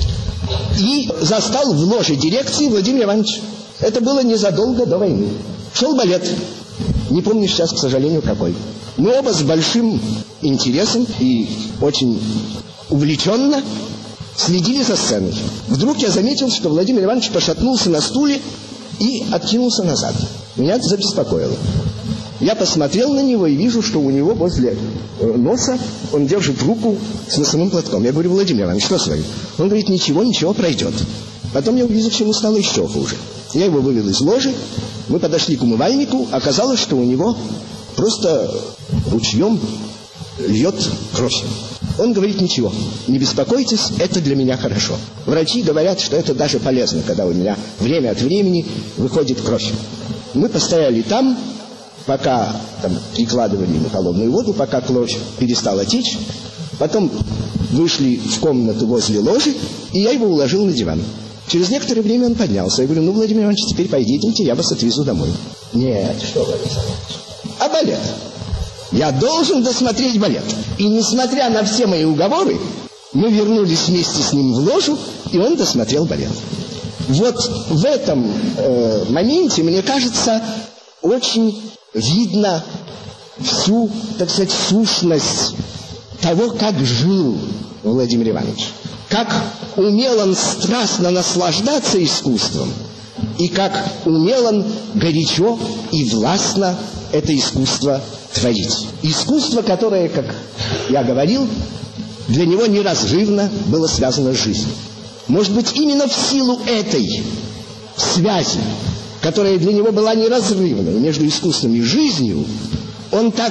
и застал в ложе дирекции Владимира Ивановича. Это было незадолго до войны. Шел балет. Не помню сейчас, к сожалению, какой. Мы оба с большим интересом и очень увлеченно следили за сценой. Вдруг я заметил, что Владимир Иванович пошатнулся на стуле и откинулся назад. Меня это забеспокоило. Я посмотрел на него и вижу, что у него возле носа он держит руку с носовым платком. Я говорю: Владимир Иванович, что с вами? Он говорит: ничего, ничего, пройдет. Потом я увидел, что ему стало еще хуже. Я его вывел из ложи, мы подошли к умывальнику, оказалось, что у него просто ручьем льет кровь. Он говорит: ничего, не беспокойтесь, это для меня хорошо. Врачи говорят, что это даже полезно, когда у меня время от времени выходит кровь. Мы постояли там, пока там, прикладывали на холодную воду, пока кровь перестала течь. Потом вышли в комнату возле ложи, и я его уложил на диван. Через некоторое время он поднялся. Я говорю: ну, Владимир Иванович, теперь пойдите, я вас отвезу домой. Нет, что вы, а балет? Я должен досмотреть балет. И несмотря на все мои уговоры, мы вернулись вместе с ним в ложу, и он досмотрел балет. Вот в этом э, моменте, мне кажется, очень видно всю, так сказать, сущность того, как жил Владимир Иванович. Как умел он страстно наслаждаться искусством, и как умел он горячо и властно это искусство творить. Искусство, которое, как я говорил, для него неразрывно было связано с жизнью. Может быть, именно в силу этой связи, которая для него была неразрывной между искусством и жизнью, он так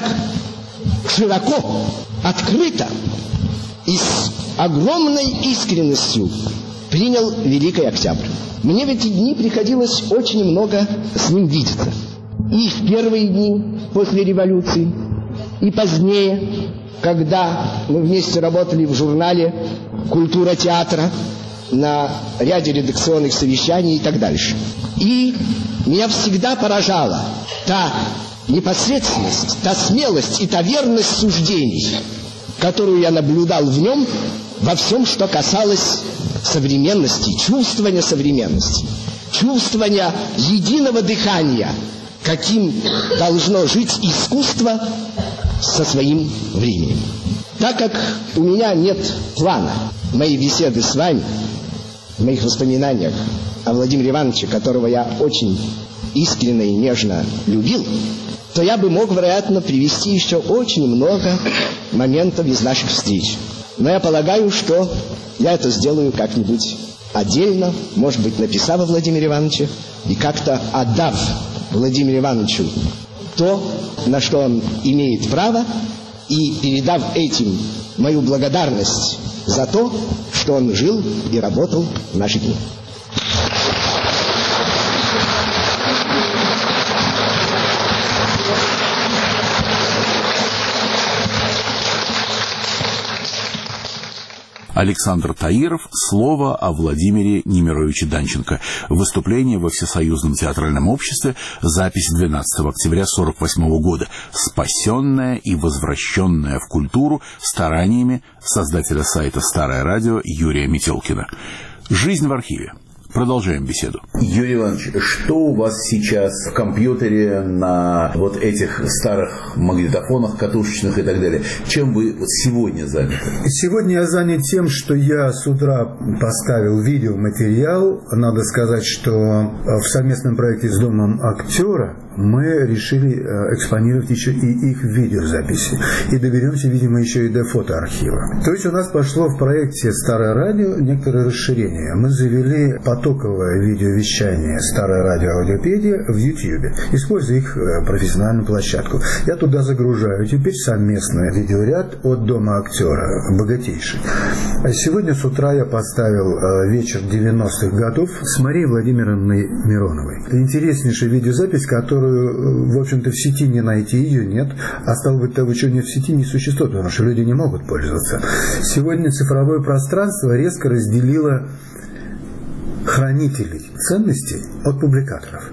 широко, открыто и с огромной искренностью принял Великий Октябрь. Мне в эти дни приходилось очень много с ним видеться. И в первые дни после революции, и позднее, когда мы вместе работали в журнале «Культура театра», на ряде редакционных совещаний и так дальше. И меня всегда поражала та непосредственность, та смелость и та верность суждений, которую я наблюдал в нем во всем, что касалось современности, чувствования современности, чувствования единого дыхания, каким должно жить искусство со своим временем. Так как у меня нет плана моей беседы с вами, в моих воспоминаниях о Владимире Ивановиче, которого я очень искренне и нежно любил, то я бы мог, вероятно, привести еще очень много моментов из наших встреч. Но я полагаю, что я это сделаю как-нибудь отдельно, может быть, написав о Владимире Ивановиче и как-то отдав Владимиру Ивановичу то, на что он имеет право, и передав этим мою благодарность за то, что он жил и работал в наши дни. Александр Таиров. Слово о Владимире Немировиче Данченко. Выступление во Всесоюзном театральном обществе. Запись двенадцатого октября сорок восьмого года. Спасенная и возвращенная в культуру стараниями создателя сайта «Старое радио» Юрия Метелкина. Жизнь в архиве. Продолжаем беседу. Юрий Иванович, что у вас сейчас в компьютере на вот этих старых магнитофонах, катушечных и так далее? Чем вы вот сегодня заняты? Сегодня я занят тем, что я с утра поставил видеоматериал. Надо сказать, что в совместном проекте с Домом актера мы решили экспонировать еще и их видеозаписи. И доберемся, видимо, еще и до фотоархива. То есть у нас пошло в проекте «Старое радио» некоторое расширение. Мы завели поток потоковое видеовещание «Старое радио Аудиопедия» в YouTube, используя их профессиональную площадку. Я туда загружаю теперь совместный видеоряд от Дома актера, богатейший. Сегодня с утра я поставил вечер девяностых годов с Марией Владимировной Мироновой. Интереснейшая видеозапись, которую, в общем-то, в сети не найти, ее нет, а стало быть, того, чего нет в сети, не существует, потому что люди не могут пользоваться. Сегодня цифровое пространство резко разделило хранителей ценностей от публикаторов.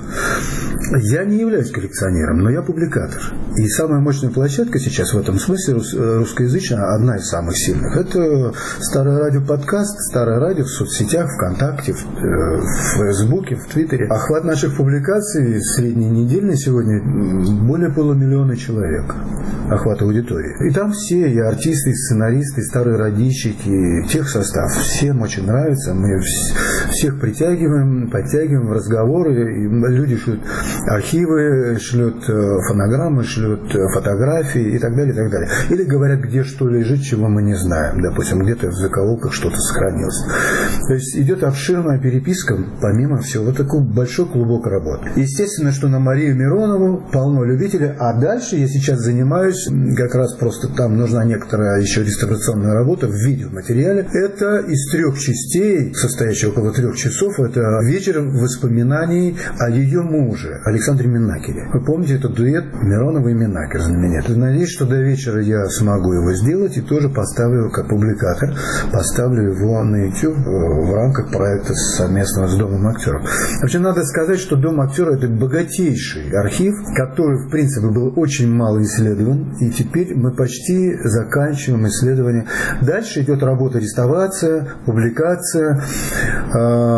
Я не являюсь коллекционером, но я публикатор. И самая мощная площадка сейчас в этом смысле русскоязычная, одна из самых сильных. Это Старое радио подкаст, Старое радио в соцсетях, ВКонтакте, в Фейсбуке, в Твиттере. Охват наших публикаций средненедельный сегодня более полумиллиона человек. Охват аудитории. И там все, и артисты, и сценаристы, и старые радищики, и техсостав. Всем очень нравится. Мы всех притягиваем, подтягиваем в разговоры. И люди шлют архивы, шлют фонограммы, шлют фотографии и так далее, и так далее. Или говорят, где что лежит, чего мы не знаем. Допустим, где-то в закоулках что-то сохранилось. То есть идет обширная переписка, помимо всего, вот такой большой клубок работы. Естественно, что на Марию Миронову полно любителей, а дальше я сейчас занимаюсь, как раз просто там нужна некоторая еще реставрационная работа в видеоматериале. Это из трех частей, состоящих около трех часов, это вечер воспоминаний о ее муже, Александре Минакере. Вы помните, это дуэт Миронова и Минакер знаменитый. Надеюсь, что до вечера я смогу его сделать и тоже поставлю как публикатор, поставлю его на YouTube в рамках проекта совместного с Домом актеров. Вообще надо сказать, что Дом актера — это богатейший архив, который, в принципе, был очень мало исследован, и теперь мы почти заканчиваем исследование. Дальше идет работа реставрация, публикация, э,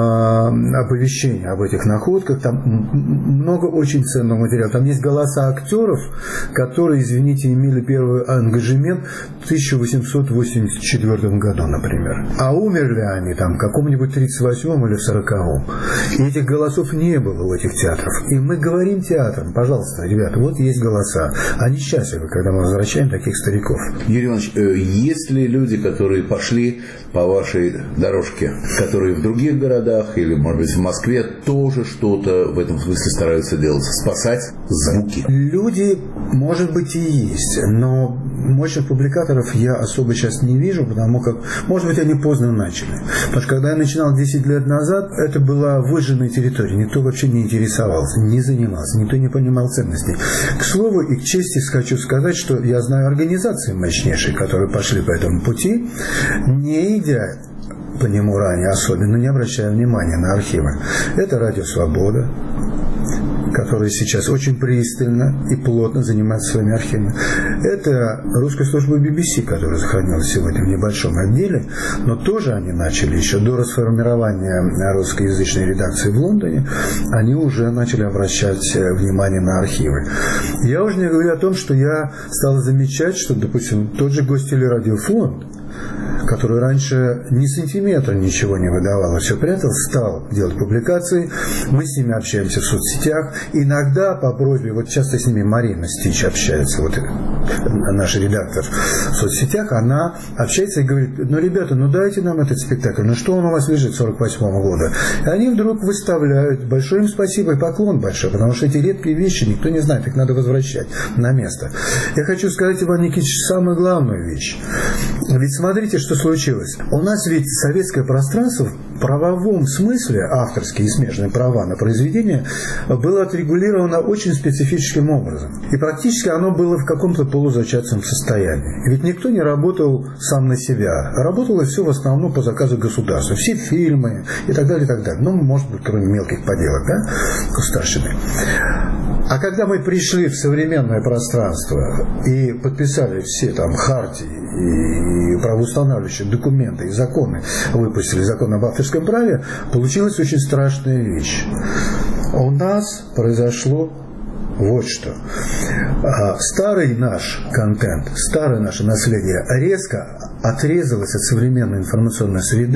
оповещение об этих находках. Там много очень ценного материала. Там есть голоса актеров, которые, извините, имели первый ангажемент в тысяча восемьсот восемьдесят четвёртом году, например. А умерли они там в каком-нибудь тридцать восьмом или в сороковом. И этих голосов не было у этих театров. И мы говорим театрам: пожалуйста, ребята, вот есть голоса. Они счастливы, когда мы возвращаем таких стариков. Юрий Иванович, есть ли люди, которые пошли по вашей дорожке, которые в других городах или, может быть, в Москве тоже что-то в этом смысле стараются делать, спасать звуки? Люди, может быть, и есть, но мощных публикаторов я особо сейчас не вижу, потому как, может быть, они поздно начали. Потому что когда я начинал десять лет назад, это была выжженная территория, никто вообще не интересовался, не занимался, никто не понимал ценностей. К слову и к чести хочу сказать, что я знаю организации мощнейшие, которые пошли по этому пути, не идя по нему ранее особенно, не обращая внимания на архивы. Это Радио Свобода, которые сейчас очень пристально и плотно занимаются своими архивами. Это русская служба би би си, которая сохранилась сегодня в небольшом отделе, но тоже они начали еще до расформирования русскоязычной редакции в Лондоне, они уже начали обращать внимание на архивы. Я уже не говорю о том, что я стал замечать, что, допустим, тот же Гостелерадиофонд, который раньше ни сантиметра ничего не выдавал, а все прятал, стал делать публикации. Мы с ними общаемся в соцсетях. Иногда по просьбе, вот часто с ними Марина Стич общается, вот наш редактор в соцсетях, она общается и говорит: ну, ребята, ну дайте нам этот спектакль, ну что он у вас лежит с сорок восьмого года? И они вдруг выставляют. Большое им спасибо и поклон большой, потому что эти редкие вещи никто не знает, их надо возвращать на место. Я хочу сказать, Иван Никитич, самую главную вещь. Ведь смотрите, что случилось. У нас ведь советское пространство в правовом смысле, авторские и смежные права на произведение, было отрегулировано очень специфическим образом. И практически оно было в каком-то полузачаточном состоянии. Ведь никто не работал сам на себя. Работало все в основном по заказу государства. Все фильмы и так далее, и так далее. Ну, может быть, кроме мелких поделок, да, государственных. А когда мы пришли в современное пространство и подписали все там хартии и правоустанавливающие документы и законы, выпустили закон об авторском праве, получилась очень страшная вещь. У нас произошло вот что. Старый наш контент, старое наше наследие резко отрезалось от современной информационной среды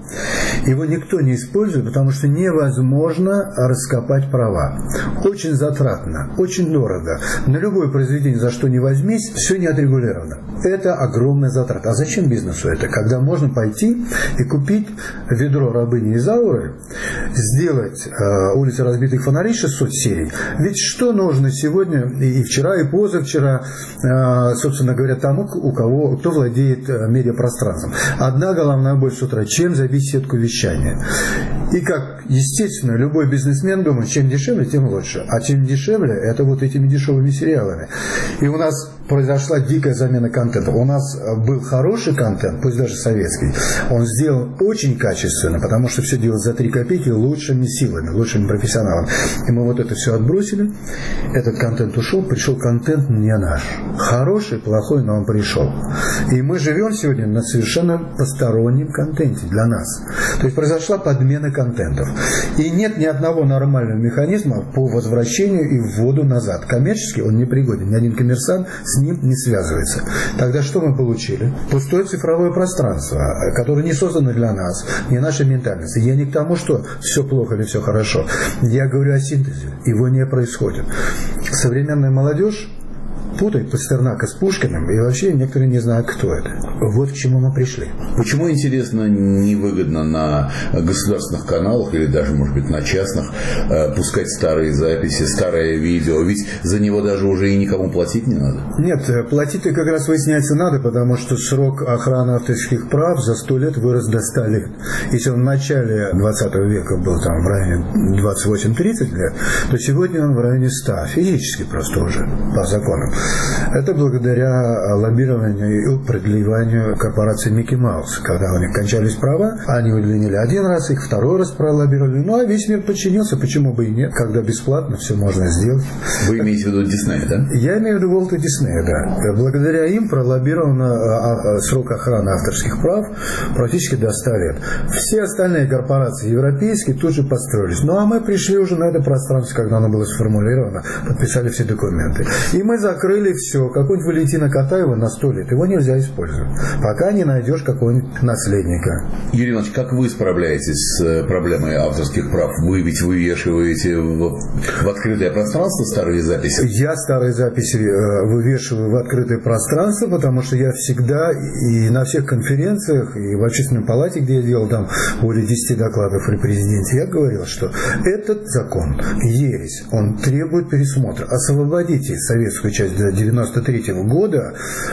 Его никто не использует, потому что невозможно раскопать права. Очень затратно, очень дорого. На любое произведение, за что не возьмись, все не отрегулировано. Это огромная затрата. А зачем бизнесу это? Когда можно пойти и купить ведро рабыни Изауры, сделать э, улицы разбитых фонарей шестьсот серий. Ведь что нужно сегодня, и вчера, и позавчера, э, собственно говоря, тому, у кого, кто владеет э, медиапространством. Одна головная боль с утра. Чем забить сетку вещания? И как, естественно, любой бизнесмен думает, чем дешевле, тем лучше. А чем дешевле, это вот этими дешевыми сериалами. И у нас произошла дикая замена контента. У нас был хороший контент, пусть даже советский. Он сделан очень качественно, потому что все делалось за три копейки лучшими силами, лучшими профессионалами. И мы вот это все отбросили. Этот контент ушел, пришел контент не наш. Хороший, плохой, но он пришел. И мы живем сегодня на совершенно постороннем контенте для нас. То есть произошла подмена контентов. И нет ни одного нормального механизма по возвращению и вводу назад. Коммерчески он не пригоден. Ни один коммерсант с ним не связывается. Тогда что мы получили? Пустое цифровое пространство, которое не создано для нас, не наша ментальность. Я не к тому, что все плохо или все хорошо. Я говорю о синтезе. Его не происходит. Современная молодежь путает Пастернака с Пушкиным, и вообще некоторые не знают, кто это. Вот к чему мы пришли. Почему, интересно, невыгодно на государственных каналах или даже, может быть, на частных пускать старые записи, старое видео? Ведь за него даже уже и никому платить не надо. Нет, платить-то как раз выясняется надо, потому что срок охраны авторских прав за сто лет вырос до ста лет. Если он в начале двадцатого века был там в районе двадцать восемь тридцать лет, то сегодня он в районе ста. Физически просто уже, по законам. Это благодаря лоббированию и продлеванию корпорации Микки Маус. Когда у них кончались права, они удлинили один раз, их второй раз пролоббировали. Ну, а весь мир подчинился, почему бы и нет, когда бесплатно все можно сделать. Вы имеете в виду Дисней, да? Я имею в виду Уолта Диснея, да. Благодаря им пролоббирован срок охраны авторских прав практически до ста лет. Все остальные корпорации европейские тут же построились. Ну, а мы пришли уже на это пространство, когда оно было сформулировано, подписали все документы. И мы закрыли все. Какой-нибудь Валентина Катаева на сто лет. Его нельзя использовать, пока не найдешь какого-нибудь наследника. Юрий Иванович, как вы справляетесь с проблемой авторских прав? Вы ведь вывешиваете в, в открытое пространство старые записи? Я старые записи вывешиваю в открытое пространство, потому что я всегда и на всех конференциях, и в общественной палате, где я делал там более десяти докладов при президенте, я говорил, что этот закон, ересь, он требует пересмотра. Освободите советскую часть до девяносто третьего года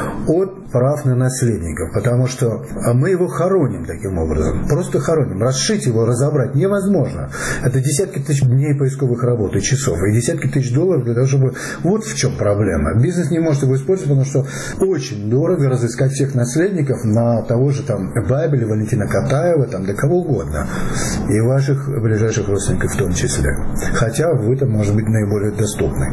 от прав на наследников, потому что мы его хороним таким образом, просто хороним. Расшить его, разобрать невозможно. Это десятки тысяч дней поисковых работ и часов, и десятки тысяч долларов для того, чтобы... Вот в чем проблема. Бизнес не может его использовать, потому что очень дорого разыскать всех наследников на того же там Бабеля, Валентина Катаева, там, да кого угодно. И ваших ближайших родственников в том числе. Хотя вы там, может быть, наиболее доступны.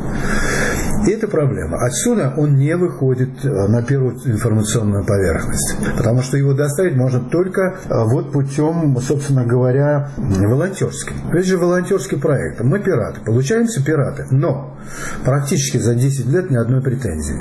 И это проблема. Отсюда он не выходит на первую информационную поверхность. Потому что его доставить можно только вот путем, собственно говоря, волонтерским. Это же волонтерский проект. Мы пираты. Получаемся пираты. Но практически за десять лет ни одной претензии.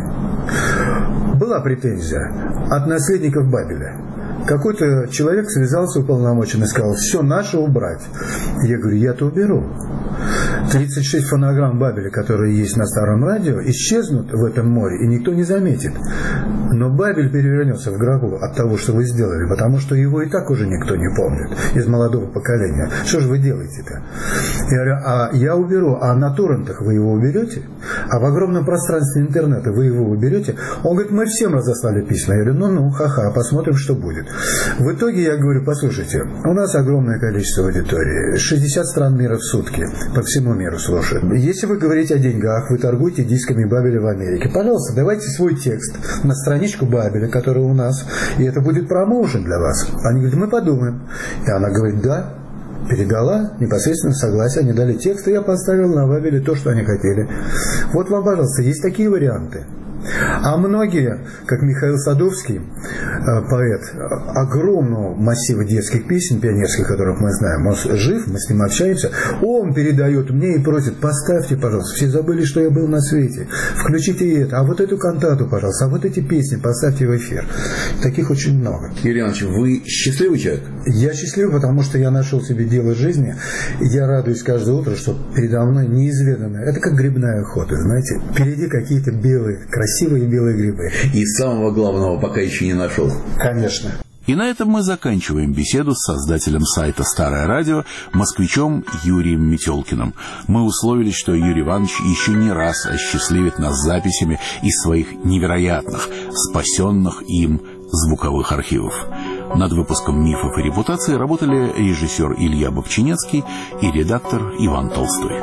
Была претензия от наследников Бабеля. Какой-то человек связался уполномоченный и сказал: все наше убрать. Я говорю: я-то уберу. тридцать шесть фонограмм Бабеля, которые есть на старом радио, исчезнут в этом море, и никто не заметит. Но Бабель перевернется в гробу от того, что вы сделали, потому что его и так уже никто не помнит из молодого поколения. Что же вы делаете-то? Я говорю: а я уберу, а на торрентах вы его уберете? А в огромном пространстве интернета вы его уберете? Он говорит: мы всем разослали письма. Я говорю: ну-ну, ха-ха, посмотрим, что будет. В итоге я говорю: послушайте, у нас огромное количество аудитории, шестьдесят стран мира в сутки, по всему миру слушают. Если вы говорите о деньгах, вы торгуете дисками Бабеля в Америке, пожалуйста, давайте свой текст на страничку Бабеля, которая у нас, и это будет промоушен для вас. Они говорят: мы подумаем. И она говорит: да. Передала непосредственно согласие, они дали текст, и я поставил на Бабеле то, что они хотели. Вот вам, пожалуйста, есть такие варианты. А многие, как Михаил Садовский, поэт огромного массива детских песен пионерских, которых мы знаем, он жив, мы с ним общаемся, он передает мне и просит: поставьте, пожалуйста, все забыли, что я был на свете, включите это, а вот эту кантату, пожалуйста, а вот эти песни поставьте в эфир. Таких очень много. Юрий Иванович, вы счастливый человек? Я счастлив, потому что я нашел себе дело жизни, и я радуюсь каждое утро, что передо мной неизведанное. Это как грибная охота, знаете, впереди какие-то белые, красивые белые грибы. И самого главного пока еще не нашел. Конечно. И на этом мы заканчиваем беседу с создателем сайта «Старое радио», москвичом Юрием Метелкиным. Мы условились, что Юрий Иванович еще не раз осчастливит нас записями из своих невероятных, спасенных им звуковых архивов. Над выпуском «Мифов и репутации» работали режиссер Илья Бобчинецкий и редактор Иван Толстой.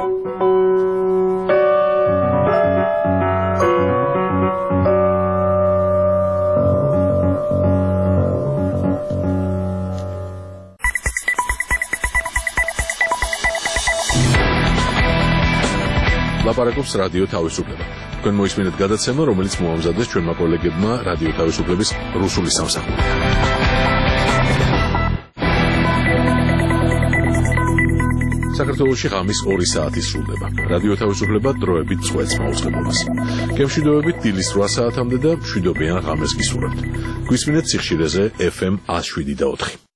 ლაპარაკობს რადიო თავისუფლება. თქვენ მოისმინეთ გადაცემა, რომელიც მოამზადეს ჩვენმა კოლეგებმა რადიო თავისუფლების რუსული სამსახური. საქართველოში ღამის ორი საათი სრულდება. რადიო თავისუფლება დროებით წვეთს მაუწყებლობას. გემშვიდობებით დილის რვა საათამდე და მშვიდობიან ღამეს გისურვებთ. გვისმინეთ სიხშირეზე ეფ ემ ათს შვიდი და ოთხი.